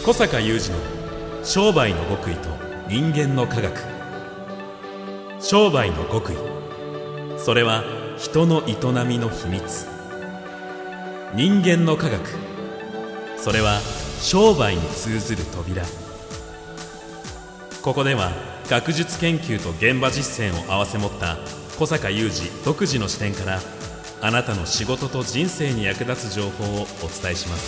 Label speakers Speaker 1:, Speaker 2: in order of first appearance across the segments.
Speaker 1: 小坂雄二の商売の極意と人間の科学。商売の極意、それは人の営みの秘密。人間の科学、それは商売に通ずる扉。ここでは学術研究と現場実践を併せ持った小坂雄二独自の視点から、あなたの仕事と人生に役立つ情報をお伝えします。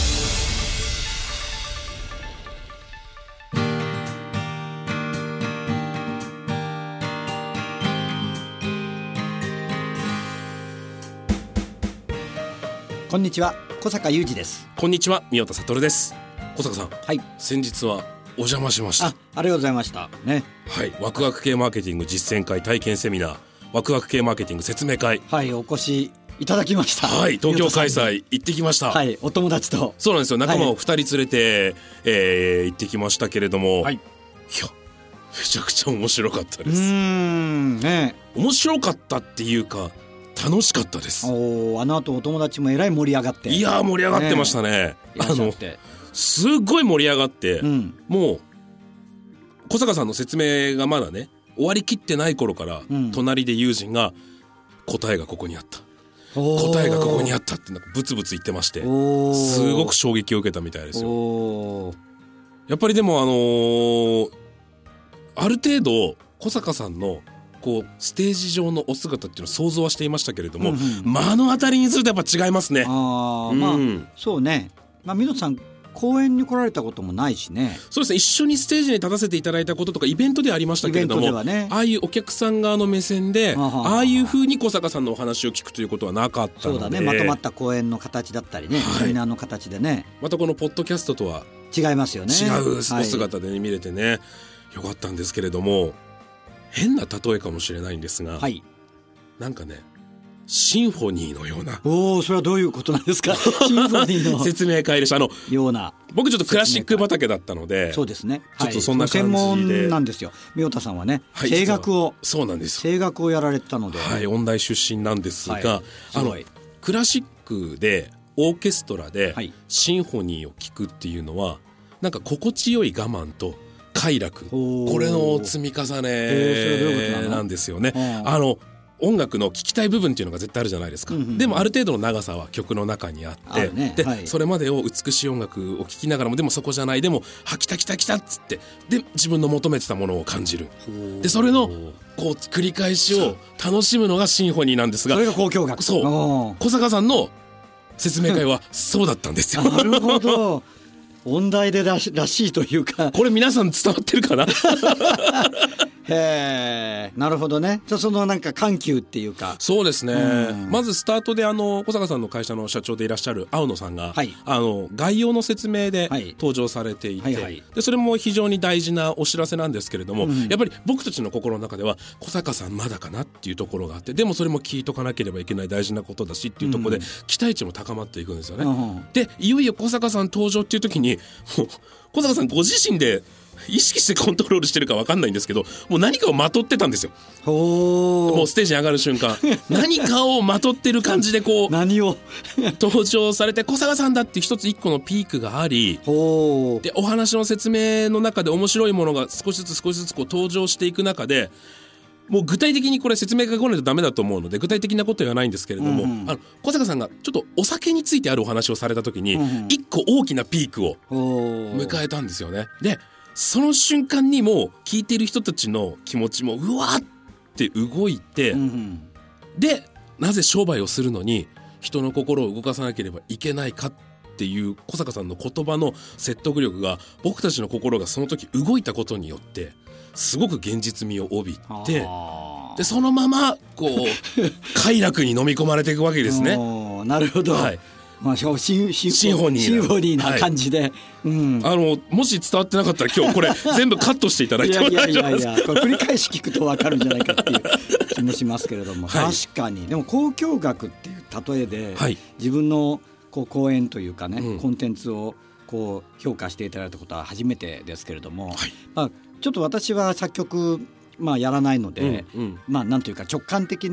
Speaker 2: こんにちは、小坂雄二です。
Speaker 3: こんにちは、宮田悟です。小坂さん、
Speaker 2: はい、
Speaker 3: 先日はお邪魔しました。
Speaker 2: ありがとうございましたね。
Speaker 3: はい、ワクワク系マーケティング実践会体験セミナー、ワクワク系マーケティング説明会、
Speaker 2: はい、お越しいただきました。
Speaker 3: はい、東京開催行ってきました。
Speaker 2: はい、お友達と。
Speaker 3: そうなんですよ、仲間を2人連れて、行ってきましたけれども、はい、いやめちゃくちゃ面白かったです。
Speaker 2: ね、面
Speaker 3: 白かったっていうか楽しかったです。
Speaker 2: あの後お友達もえらい盛り上がって。
Speaker 3: いや盛り上がってましたね。すっごい盛り上がって、もう小坂さんの説明がまだね終わりきってない頃から、隣で友人が答えがここにあった、答えがここにあったってなんかブツブツ言ってまして、すごく衝撃を受けたみたいですよ。やっぱりでもある程度小坂さんのこうステージ上のお姿っていうのを想像はしていましたけれども、目の当たりにするとやっぱ違いますね。
Speaker 2: そうね、みのさん公演に来られたこともないしね。
Speaker 3: そうですね、一緒にステージに立たせていただいたこととかイベントではありましたけれども、ああいうお客さん側の目線でああいう風に小坂さんのお話を聞くということはなかったので。
Speaker 2: そうだね、まとまった公演の形だったりね、セミナーの形でね、
Speaker 3: またこのポッドキャストとは
Speaker 2: 違いますよね。
Speaker 3: 違うお姿で、見れてねよかったんですけれども、変な例えかもしれないんですが、なんかねシンフォニーのような。
Speaker 2: それはどういうことなんですか？シンフォニーの
Speaker 3: 説明会でした。
Speaker 2: ような。
Speaker 3: 僕ちょっとクラシック畑だったので、
Speaker 2: そうですね、
Speaker 3: ちょっとそんな感じで、
Speaker 2: 専門なんですよ。宮田さんはね、声楽を。
Speaker 3: そうなんです。
Speaker 2: 声楽をやられてたので、
Speaker 3: 音大出身なんですが、クラシックでオーケストラでシンフォニーを聴くっていうのはなんか心地よい我慢と快楽、これの積み重ねなんですよね。音楽の聴きたい部分っていうのが絶対あるじゃないですか。でもある程度の長さは曲の中にあって、でそれまでを美しい音楽を聴きながらも、でもそこじゃない、でも来たっつって、で自分の求めてたものを感じる。でそれのこう繰り返しを楽しむのがシンフォニーなんですが、
Speaker 2: それが交響楽。
Speaker 3: そう、小坂さんの説明会はそうだったんですよ。
Speaker 2: なるほど。音大でらしいというか、
Speaker 3: これ皆さん伝わってるかな？
Speaker 2: へー、なるほどね。じゃあそのなんか緩急っていうか。
Speaker 3: そうですね、まずスタートで小坂さんの会社の社長でいらっしゃる青野さんが、概要の説明で登場されていて、でそれも非常に大事なお知らせなんですけれども、やっぱり僕たちの心の中では小坂さんまだかなっていうところがあって、でもそれも聞いとかなければいけない大事なことだしっていうところで、期待値も高まっていくんですよね。でいよいよ小坂さん登場っていう時に、もう小坂さんご自身で意識してコントロールしてるか分かんないんですけど、もう何かをまとってたんですよ。もうステージに上がる瞬間何かをまとってる感じでこう
Speaker 2: 何を
Speaker 3: 登場されて、小坂さんだって一個のピークがあり、でお話の説明の中で面白いものが少しずつこう登場していく中で、もう具体的にこれ説明が来ないとダメだと思うので具体的なことはないんですけれども、小坂さんがちょっとお酒についてあるお話をされた時に、一個大きなピークを迎えたんですよね。でその瞬間にもう聞いている人たちの気持ちもうわーって動いて、でなぜ商売をするのに人の心を動かさなければいけないかっていう小坂さんの言葉の説得力が、僕たちの心がその時動いたことによってすごく現実味を帯びて、でそのままこう快楽に飲み込まれていくわけですね。
Speaker 2: なるほど、シンフォニーな感じで、
Speaker 3: もし伝わってなかったら今日これ全部カットしていただいても大丈夫です。
Speaker 2: いやこれ繰り返し聞くと分かるんじゃないかっていう気もしますけれども、確かにでも交響楽っていう例えで、自分のこう講演というかね、コンテンツをこう評価していただいたことは初めてですけれども、ちょっと私は作曲、やらないので、なんというか直感的に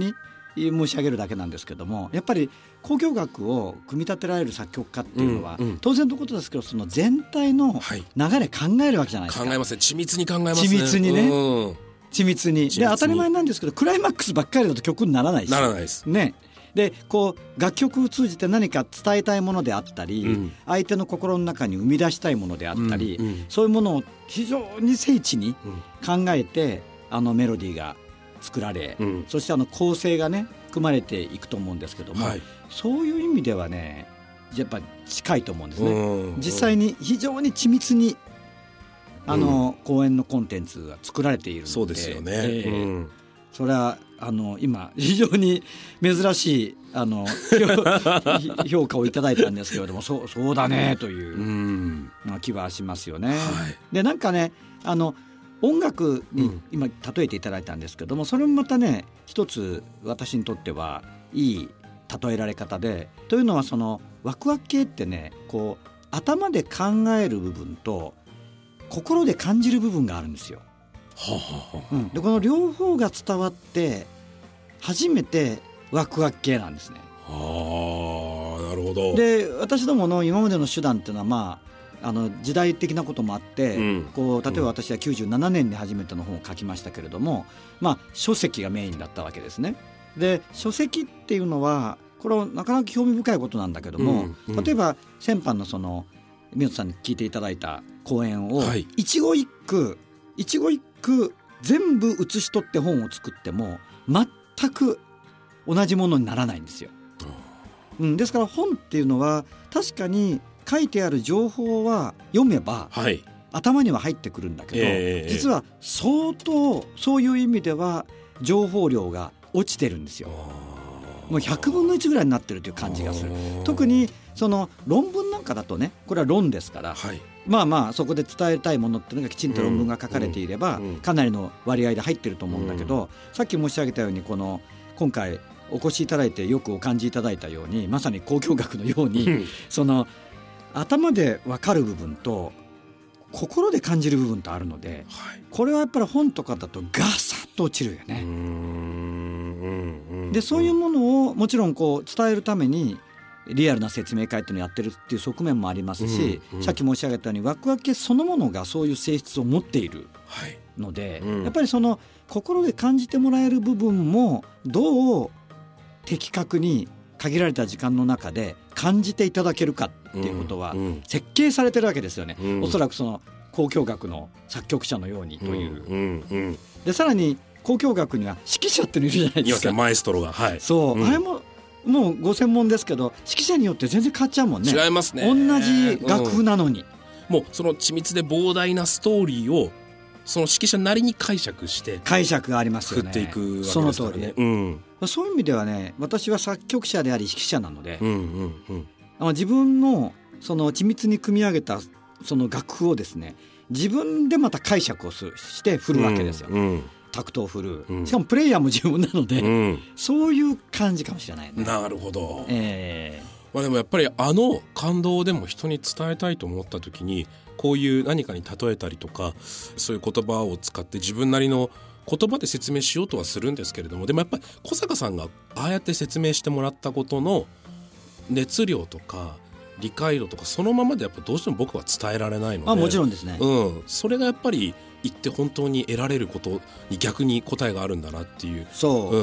Speaker 2: 申し上げるだけなんですけども、やっぱり交響楽を組み立てられる作曲家っていうのは、当然のことですけどその全体の流れ考えるわけじゃないですか。
Speaker 3: 考えますね。緻密に考えますね。
Speaker 2: 緻密にね、緻密にで当たり前なんですけど、クライマックスばっかりだと曲にならないし、
Speaker 3: ならないです
Speaker 2: ね。でこう楽曲を通じて何か伝えたいものであったり、相手の心の中に生み出したいものであったり、そういうものを非常に精緻に考えて、メロディーが作られ、そして構成がね組まれていくと思うんですけども、そういう意味ではねやっぱ近いと思うんですね。実際に非常に緻密に公演のコンテンツが作られているので、
Speaker 3: そうですよね。
Speaker 2: それは今非常に珍しい評価をいただいたんですけれども、そうだねという気はしますよね。でなんかね音楽に今例えていただいたんですけども、それもまたね一つ私にとってはいい例えられ方で、というのはそのワクワク系ってねこう頭で考える部分と心で感じる部分があるんですよ。でこの両方が伝わって初めてワクワク系なんですね。
Speaker 3: なるほど。
Speaker 2: で私どもの今までの手段っていうのは時代的なこともあって、こう例えば私は97年に初めての本を書きましたけれども、書籍がメインだったわけですね。で書籍っていうのはこれはなかなか興味深いことなんだけども、例えば先般のその宮本さんに聞いていただいた講演を、一語一句全部写し取って本を作っても全く同じものにならないんですよ。ですから本っていうのは確かに書いてある情報は読めば、頭には入ってくるんだけど、実は相当そういう意味では情報量が落ちてるんですよ。もう100分の1ぐらいになってるという感じがする。特にその論文なんかだとね、これは論ですから、そこで伝えたいものっていうのがきちんと論文が書かれていれば、かなりの割合で入ってると思うんだけど、さっき申し上げたように今回お越しいただいてよくお感じいただいたように、まさに交響楽のようにその頭で分かる部分と心で感じる部分とあるので、これはやっぱり本とかだとガサッと落ちるよね。でそういうものをもちろんこう伝えるためにリアルな説明会っていうのをやってるっていう側面もありますし、さっき申し上げたようにワクワク系そのものがそういう性質を持っているので、やっぱりその心で感じてもらえる部分もどう的確に限られた時間の中で感じていただけるかっていうことは設計されてるわけですよね。おそらくその交響楽の作曲者のようにという、でさらに交響楽には指揮者っていうのいるじゃないですか。
Speaker 3: マエストロが、
Speaker 2: そう、あれももうご専門ですけど指揮者によって全然変わっちゃうもんね。
Speaker 3: 違いますね。
Speaker 2: 同じ楽譜なのに、
Speaker 3: もうその緻密で膨大なストーリーをその指揮者なりに解釈がありますよね。振っていくわけですからね。その通り、そういう意味ではね、私は作曲者であり指揮者なので、自分のその緻密に組み上げたその楽譜をですね、自分でまた解釈をして振るわけですよ。タクトを振る、しかもプレイヤーも自分なので、そういう感じかもしれないね。 なるほど。でもやっぱり感動でも人に伝えたいと思った時に、こういう何かに例えたりとか、そういう言葉を使って自分なりの言葉で説明しようとはするんですけれども、でもやっぱり小坂さんがああやって説明してもらったことの熱量とか理解度とか、そのままでやっぱどうしても僕は伝えられないので、
Speaker 2: もちろんですね、
Speaker 3: それがやっぱり言って本当に得られることに逆に答えがあるんだなっていう、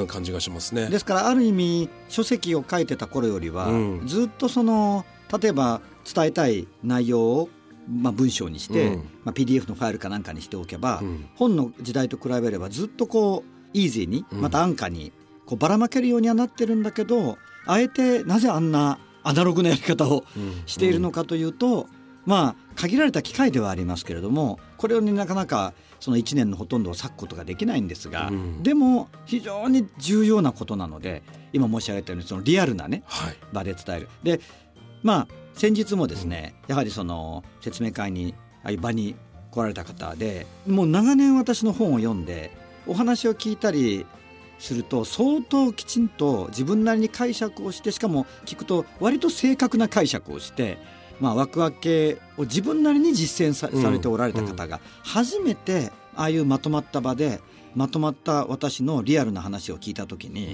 Speaker 3: 感じがしますね。
Speaker 2: ですからある意味書籍を書いてた頃よりは、ずっとその例えば伝えたい内容を文章にして、PDF のファイルかなんかにしておけば、本の時代と比べればずっとこうイージーに、また安価にこうばらまけるようにはなってるんだけど、あえてなぜあんなアナログなやり方をしているのかというと、限られた機会ではありますけれども、これになかなかその1年のほとんどを割くことができないんですが、でも非常に重要なことなので、今申し上げたようにそのリアルなね、場で伝える。で先日もですね、やはりその説明会にああいう場に来られた方で、もう長年私の本を読んでお話を聞いたりすると、相当きちんと自分なりに解釈をして、しかも聞くと割と正確な解釈をして、ワクワク系を自分なりに実践 されておられた方が初めてああいうまとまった場でまとまった私のリアルな話を聞いた時に、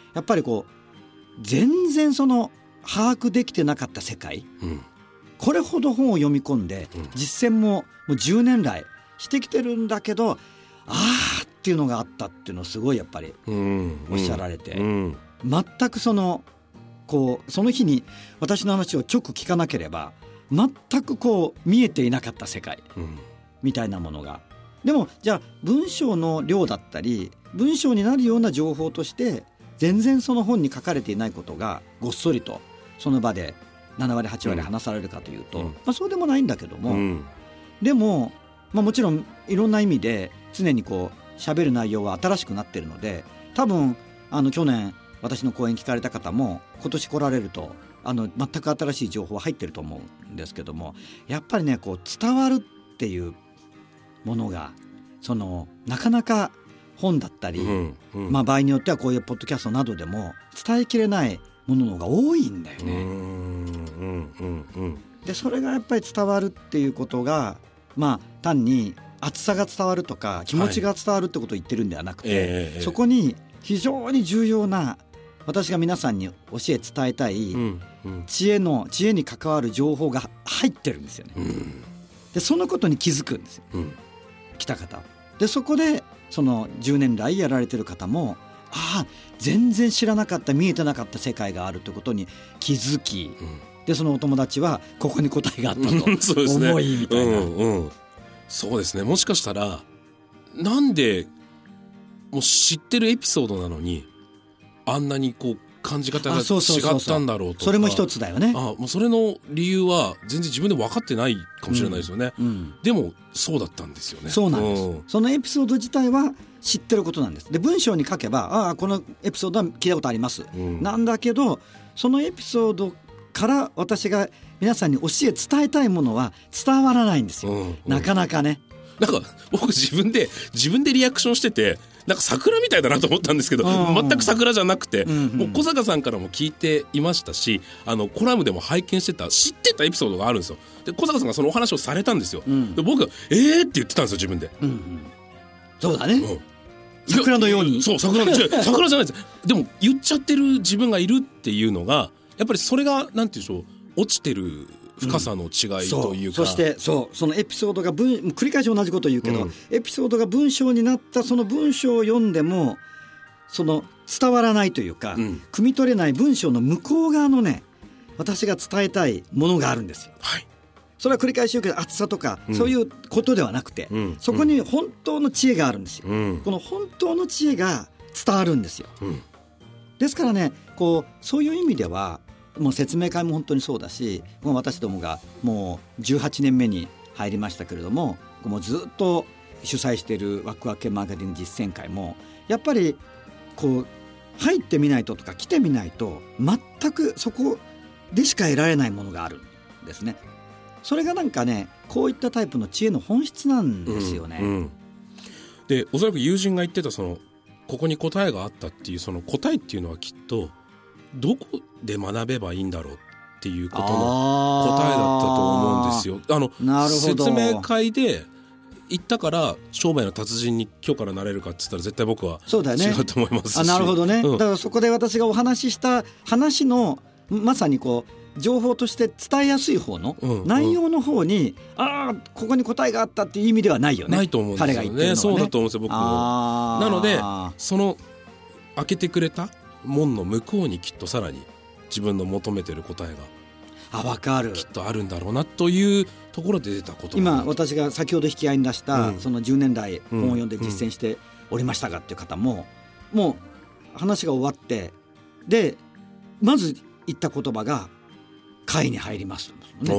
Speaker 2: やっぱりこう全然その把握できてなかった世界、これほど本を読み込んで、実践もう10年来してきてるんだけど、っていうのがあったっていうのをすごいやっぱりおっしゃられて、全くその日に私の話を直聞かなければ全くこう見えていなかった世界みたいなものが、でもじゃあ文章の量だったり文章になるような情報として全然その本に書かれていないことがごっそりとその場で7割8割話されるかというと、そうでもないんだけども、でも、もちろんいろんな意味で常にこう喋る内容は新しくなっているので、多分去年私の講演聞かれた方も今年来られると全く新しい情報は入ってると思うんですけども、やっぱりねこう伝わるっていうものがなかなか本だったり、場合によってはこういうポッドキャストなどでも伝えきれないものの方が多いんだよね。でそれがやっぱり伝わるっていうことが、単に熱さが伝わるとか気持ちが伝わるってことを言ってるんではなくて、そこに非常に重要な私が皆さんに教え伝えたい知恵に関わる情報が入ってるんですよね。でそのことに気づくんですよ、来た方で、そこでその10年来やられてる方も全然知らなかった見えてなかった世界があるということに気づき、でそのお友達はここに答えがあったと思いみたいな
Speaker 3: そうですね。もしかしたらなんでもう知ってるエピソードなのにあんなにこう感じ方が違ったんだろうとか、
Speaker 2: それも一つだよね。
Speaker 3: もうそれの理由は全然自分で分かってないかもしれないですよね、でもそうだったんですよね。
Speaker 2: そうなんです、そのエピソード自体は知ってることなんです。で文章に書けばこのエピソードは聞いたことあります、なんだけどそのエピソードから私が皆さんに教え伝えたいものは伝わらないんですよ、なかなかね。
Speaker 3: なんか僕自分でリアクションしててなんか桜みたいだなと思ったんですけど、全く桜じゃなくて、もう小坂さんからも聞いていましたし、コラムでも拝見してた知ってたエピソードがあるんですよ。で小坂さんがそのお話をされたんですよ、で僕がって言ってたんですよ自分で、
Speaker 2: そうだね、桜のように。
Speaker 3: そう桜じゃないですでも言っちゃってる自分がいるっていうのがやっぱりそれがなんて言うんでしょう、落ちてる深さの違いというか、
Speaker 2: そしてそのエピソードが繰り返し同じことを言うけど、エピソードが文章になったその文章を読んでも伝わらないというか、汲み取れない文章の向こう側のね私が伝えたいものがあるんですよ、それは繰り返し言うけど厚さとか、そういうことではなくて、そこに本当の知恵があるんですよ、この本当の知恵が伝わるんですよ、ですからねそういう意味ではもう説明会も本当にそうだし、もう私どもがもう18年目に入りましたけれども、もうずっと主催しているワクワク系マーケティング実践会もやっぱり入ってみないととか来てみないと全くそこでしか得られないものがあるんですね。それがなんかねこういったタイプの知恵の本質なんですよね、
Speaker 3: でおそらく友人が言ってたここに答えがあったっていうその答えっていうのはきっとどこで学べばいいんだろうっていうことの答えだったと思うんですよ。
Speaker 2: なるほど。
Speaker 3: 説明会で言ったから商売の達人に今日からなれるかって言ったら絶対僕は違うと思いますし、
Speaker 2: なるほどね、だからそこで私がお話しした話のまさに情報として伝えやすい方の内容の方に、ここに答えがあったっていう意味ではないよね。
Speaker 3: ないと思うんですよね。
Speaker 2: 彼が言ってるのはね。
Speaker 3: そうだと思うんですよ僕も。なのでその開けてくれた門の向こうにきっとさらに自分の求めてる答えが
Speaker 2: 分かる
Speaker 3: きっとあるんだろうなというところで出たこと
Speaker 2: 今私が先ほど引き合いに出した、その10年来本を読んで実践しておりましたがっていう方も、もう話が終わってでまず言った言葉が会に入りますね。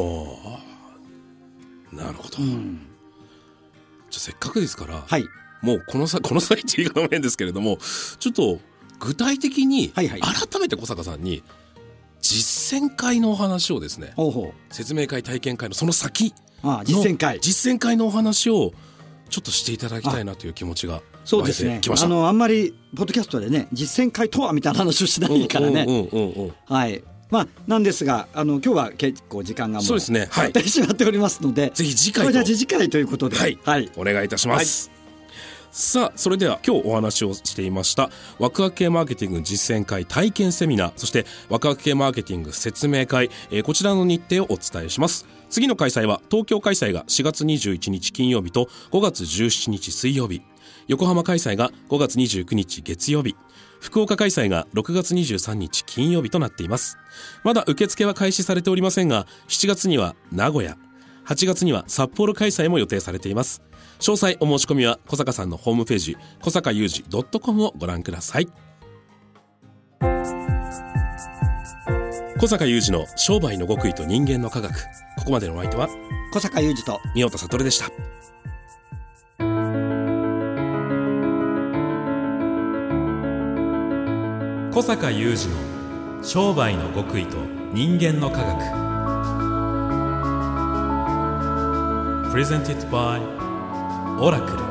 Speaker 3: なるほど、じゃあせっかくですから、
Speaker 2: はい、
Speaker 3: もうこの際って言い方も変ですけれどもちょっと具体的に改めて小坂さんに実践会のお話をですね、説明会体験会のその先の実践会のお話をちょっとしていただきたいなという気持ちが湧いてきました。
Speaker 2: あんまりポッドキャストでね実践会とはみたいな話をしないからね、なんですが今日は結構時間がもう経ってしまっておりますので、
Speaker 3: ぜひ次回
Speaker 2: じゃあ次回ということで、
Speaker 3: お願いいたします、 さあそれでは今日お話をしていましたワクワク系マーケティング実践会体験セミナー、そしてワクワク系マーケティング説明会、こちらの日程をお伝えします。次の開催は東京開催が4月21日金曜日と5月17日水曜日、横浜開催が5月29日月曜日、福岡開催が6月23日金曜日となっています。まだ受付は開始されておりませんが、7月には名古屋、8月には札幌開催も予定されています。詳細お申し込みは小坂さんのホームページ小坂雄二 .com をご覧ください。小坂雄二の商売の極意と人間の科学、ここまでのお相手は
Speaker 2: 小坂雄二と
Speaker 3: 宮本悟でした。
Speaker 1: 小坂雄二の商売の極意と人間の科学、プレゼンティッドバイオラクル。